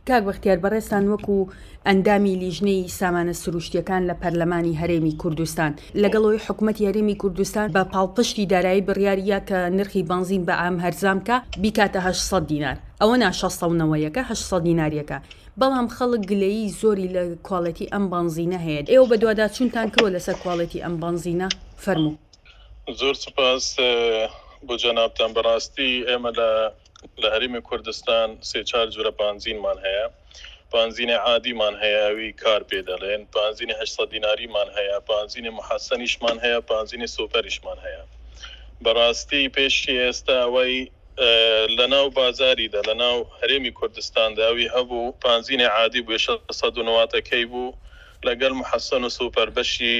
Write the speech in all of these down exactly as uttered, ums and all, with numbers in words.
کاک بەختیار بەڕێستان وەکو ئەندامی لیژنەی سامانە سروشتیەکان لە پەرلەمانی هەرێمی کوردستان لەگەڵەوەی حکوومەتی هەرێمی کوردستان بە پاڵپشتی دارایی بڕیاریە کە نرخی بنزین بە ئام هەرزامکە بیکاتە هەشت دینار ئەوە ناشەستەونەوەیەکە هەشت دیناریەکە بەڵام خەڵک گلەیی زۆری لە کواڵەتی ئەم بنزینە هەیە. ئێوە بە دوواداچوونتان کردوە لەسەر کواڵەتی ئەم بنزینە فەرموو. زۆر سپاس بۆ جەنابتان. بەڕاستی ئێمە لە لە هەرێمی کوردستان سێ چار جورە بنزینمان هەیە. بنزینی عادیمان هەیە ئەوی کار پێ دەڵێن، بنزینی هەشت دیناریمان هەیە، بنزینی محەسەنیشمان هەیە، بنزینی سوپەریشمان هەیە. بەڕاستی پێشی ئێستا ئەوەی لەناو بازاریدا لەناو هەرێمی کوردستاندا ئەوی هەبوو بنزینی عادی بوو شەشسەد و نۆڤەتەکەی بوو لەگەڵ محەسەن و سوپەر بەشی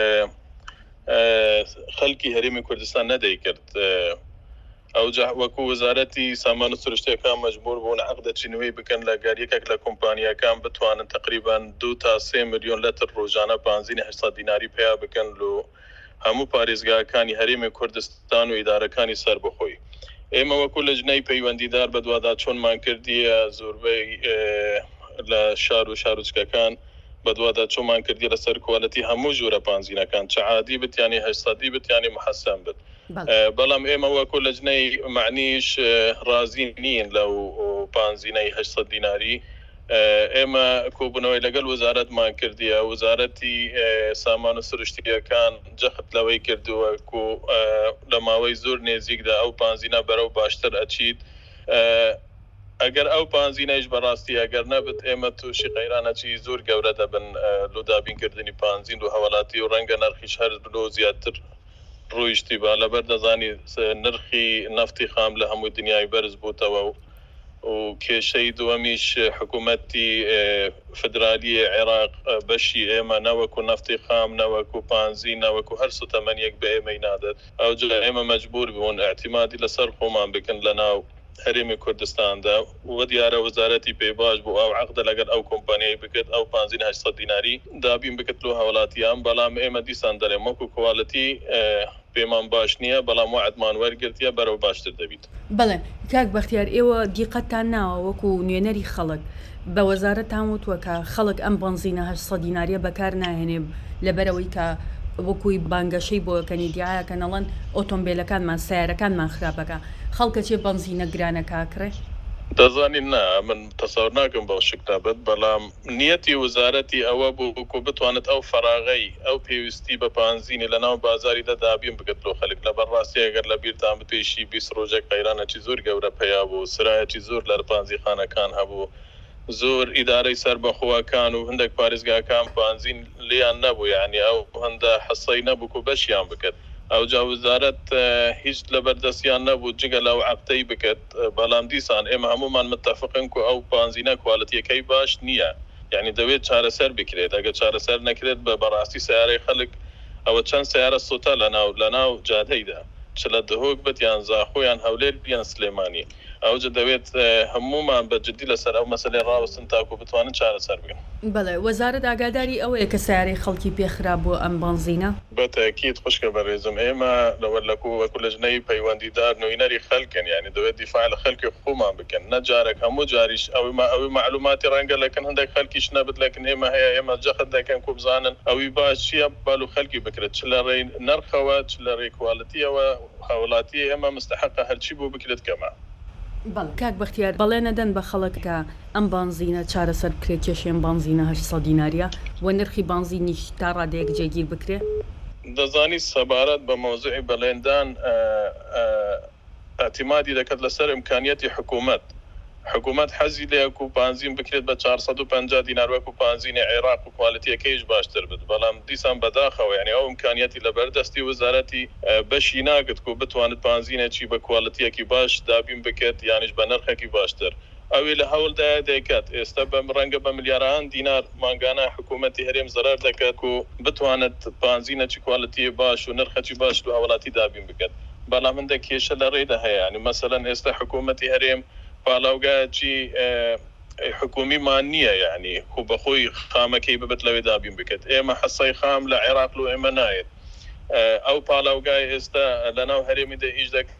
خەڵکی هەرێمی کوردستان نەدەیکرد. ئەو وەکو وەزارەتی سامان و سروشتیەکان مەجبور بوون عەقدەچینەوەی بکەن لە گاریەکێک لە کۆمپانیەکان بتوانن تقریبان دوو تا سێ ملیۆن لەتر ڕۆژانە بنزینی هەشت دیناری پێیا بکەن و هەموو پارێزگاکانی هەرێمی کوردستان و ئیدارەکانی سەر بخۆی. ئێمە وەکو لەجنەی پەیوەندیدار بە دوواداچوونمان کردیە زۆربەی لە شار و شارۆچکەکان بە دوواداچوونمان کردی لەسەر کواڵەتی هەموو ژوورە بنزینەکان چ عادی بت یانی هەشت بت یانی محەسەن بت. بەڵام ئێمە وەکو لەجنەی معنیش ڕازی نین لەو بنزینەی هەشت دیناری. ئێمە کۆبوونەوەی لەگەڵ وەزارەتمان کردیە، وەزارەتی سامان و سروشتیەکان جەخت لەوەی کردووە و لە ماوەی زۆر نێزیکدا ئەو بنزینە بەرەو باشتر ئەچیت. ئەگەر ئەو بنزینەیش بەڕاستی ئەگەر نەبت ئێمە تووشی قەیرانەچی زۆر گەورە دەبن لۆ دابینکردنی بنزین و هەوڵاتی و ڕەنگە نرخیش هەر لۆ زیاتر ڕۆیشتی با لەبەر دەزانی نرخی نفتی خام لە هەموو دنیای بەرز بووتەوە و کێشەی دووەمیش حکوومەتی فدرالی عێراق بەشی ئێمە نەوەکو نفتی خام نەوەکو بنزین نەوەکو هەر سوتەمەنیەک بە ئێمەی نادەت. ئەو جا ئێمە مەجبور بوون ئاعتیمادی لەسەر خۆمان بکەن لە ناو هەرێمی کوردستاندا و دیارە وەزارەتی پێ باش بوو ئەو عەقدە لەگەڵ ئەو کۆمپانیای بکرد ئەو بنزین هەشت دیناری دابین بکرد لۆ هەوڵاتیان. بەڵام ئێمە دیسان دەڵێم وەکو کواڵەتی پێمان باش نییە، بەڵام وعدمان وەرگرتیە بەرەو باشتر دەبیت. بەڵێ کاک بەختیار ئێوە دیقەتتان ناوە وەکو نوێنەری خەڵک بە وەزارەتان وتووە کە خەڵک ئەم بنزینە هەشت دیناریە بەکار ناهێنێ لەبەرەوەی کە وەکوی بانگەشەی بۆ کەنیدیایە کە نەڵەن ئۆتۆمبیلەکانمان سیارەکانمان خراپەکە خەڵکە چێ بنزینە گرانە کاکڕێ؟ دەزانین نا من تەسەوور ناکەم بەو شکلابێت، بەڵام نیەتی وەزارەتی ئەوە بوو کۆ بتوانێت ئەو فەراغەی ئەو پێویستی بە بنزینی لە ناو بازاریدا دابین بکات لۆ خەڵک. لەبەرڕاستی ئەگەر لە بیرتان بپێشی بیست ڕۆژێک قەیرانێکی زۆر گەورە پەیا بوو، سرایەکی زۆر لەر بنزینخانەکان هەبوو، زۆر ئیدارەی سەربەخۆوەکان و هەندێک پارێزگاکان بنزین لیان نەبوو، یعنی ئەو هەندە حەسەی نەبوو و بەشیان بکات. ئەو جا وەزارەت هیچ لەبەردەستیان نەبوو جگە لەو عەقدەی بکات. بەڵام دیسان ئێمە هەمومان متتەفقن و ئەو بنزینە کواڵەتیەکەی باش نییە، یعنی دەوێت چارەسەر بکرێت. ئەگەر چارەسەر نەکرێت بە بەڕاستی سیارەی خەڵک ئەوە چەند سیارە سوتە لەناو لەناو جادەیدا چ لە دهۆک بێت یان زاخۆیان هەولێر یان سلێمانی. ئەوجا دەوێت هەمومان بە جددی لەسەر ئەو مەسەلەی ڕاوەستن تاکو بتوانن چارەسەر بکەن. بەڵێ وەزارەت ئاگاداری ئەوەیە کە سیارەی خەڵکی پێخرا بۆ ئەم بنزینە؟ بەتاکید خوشکە بەڕێزم، ئێمە لەوەرلەکو وەکو لەژنەی پەیوەندیدار نوێنەری خەڵکن، یعنی دەوێت دیفاع لە خەڵکی خۆمان بکەن، نەجارێک هەموو جاریش ئەوی ئەوی معلوماتی ڕەنگە لەکەن هەندێک خەڵکیش نەبت لەکن ئێمە هەیە ئێمە جەخت دەکەن کو بزانن ئەوی باش چییە باڵو خەڵکی بکرێت چ لە ڕێی نرخەوە چ لە ڕێی کواڵەتیەوە هەوڵاتی ئێمە مستحقە هەرچی بۆ بکرێت کەمە. بەڵ کاک بەختیار بەڵێ نەدەن بە خەڵکە ئەم بنزینە چارەسەر بکرێت کێشێن بنزینە هەشت دیناریە و نرخی بنزینیش تا ڕادەیەک جێگیر بکرێ؟ دەزانی سەبارەت بە مۆزوعی بەڵێندان ئاعتیمادی دەکات لەسەر ئیمکانیەتی حکوومەت. حکوومەت حەزی لێک و بنزین بکرێت بە چارسەد و پەنجا دینار وەکو بنزینی عێراق و کواڵیتیەکەیش باشتر بێت، بەڵام دیسان بەداخەوە یعنی ئەو ئیمکانیەتی لەبەردەستی وەزارەتی بەشی ناگرت و بتوانێت بنزینێکی بە کواڵیتیەکی باش دابین بکرێت یانیش بە نرخێکی باشتر. ئەوی لە هەوڵدایە دەکات ئێستا بە ڕەنگە بە ملیاران دینار مانگانە حکوومەتی هەرێم زەرار دەکات و بتوانێت بنزینێکی کواڵیتی باش و نرخێکی باش لە هەوڵاتی دابین بکات. بەڵام هەندێک کێشە لە ڕێدا هەیە، یعنی مەسەلەن ئێستا حکوومەتی هەرێم پاڵاوگایەکی حکومیمان نییە، یعنی خو بەخۆی خامەکەی ببێت لەوێ دابین بکات. ئێمە حەسەی خام لە عێراق و ئێمە نایێت. ئەو پاڵاوگای ئێستا لەناو هەرێمیدا ئیش دەکات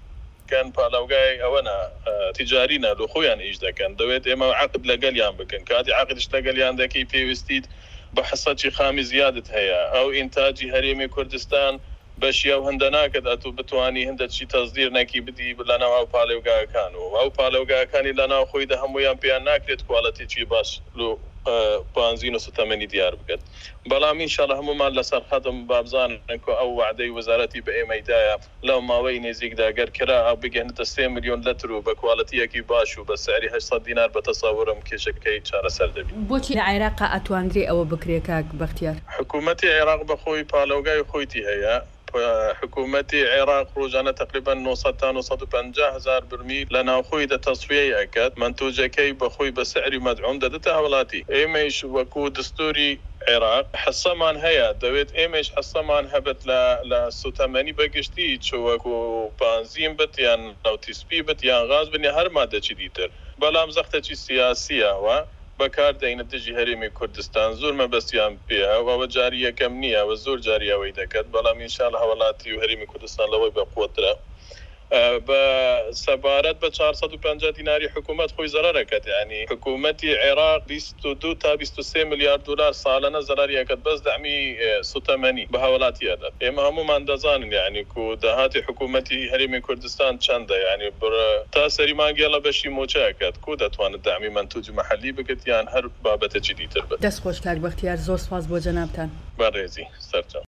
کان پاڵاوگای ئەوەنە تیجارینە لە خۆیان ئیش دەکەن دەوێت ئێمە عقد لەگەڵیان بکەن کاتی عقدش لەگەڵیان دەکەی پێویستیت بە حەسەتی خامی زیادت هەیە ئەو ئینتاجی هەرێمی کوردستان بەشی ئەو هەندە ناکەت ئەتو بتوانی هەندەچی تەزدیر نەکی بدی لەناو ئەو پاڵێوگاکان و ئەو پاڵێوگاکانی لەناو خۆیدا هەمویان پێیان ناکرێت کوالەتێکی باش بانزین و ستەمەنی دیار بکەت بەڵام ئینشاڵڵا هەمومان لەسەر خەتم بابزانن کە ئەو وعدەی وەزارەتی بە ئێمەیدایە لەو ماوەی نێزیکدا گەر کرا ئەو بگەێنێتە سێ ملیۆن لەتر و بە کوالەتیەکی باش و بە سعری هەشت دینار بە تەسەورم کێشەکەی چارەسەر دەبێت. بۆچی لە عێراقا ئەتوانرێ ئەوە بکرێت کاک بەختیار؟ حکوومەتی عێراق بە خۆی پاڵەوگای خۆیتی هەیە حکوومەتی عێراق ڕۆژانە تقریبا نۆسەد تا نۆسەد و پەنجا هەزار برمیل لە ناوخۆی دەتەسویە ئەکات منتوجەکەی بەخۆی بە سعری مەدعوم دەدەتە هەوڵاتی ئێمەش وەکو دستوری عێراق حەسەمان هەیە دەوێت ئێمەش حەسەمان هەبێت لە سوتەمەنی بەگشتی چوەکو پانزیم بت یان ناوتیسپی بت یان غاز بنێ هەر مادەچی دیتر بەڵام زەختەکی سیاسیەوە بەکار دەینە دژی هەرێمی کوردستان زۆر مەبەستیان پێە ئەوە جاری یەکەم نییە و زۆر جاریەوەی دەکات بەڵام ئینشاڵڵا هەوڵاتی و هەرێمی کوردستان لەوەی بەقوترە بە سەبارەت بە چارسەد و پەنجا دیناری حکوومەت خۆی زەرەرەکەت ینی حکوومەتی عێراق بیست و دوو تا بیست و سێ میلیارد دلار ساڵانە زەرەریەکەت بەس دەعمی سوتەمەنی بە هەوڵاتی ئەدات ئێمە هەمومان دەزانن یعنی کو داهاتی حکوومەتی هەرێمی کوردستان چەندە ینی تا سەریمان گێڵە بەشی مۆچەکەت کو دەتوانێت داعمی منتوج محلی بکەت یان هەر بابەتێکی دیتر بێت. دەست خۆش کاک بەختیار زۆر سپاس بۆ جەنابتان. بەڕێزی سەرچاو.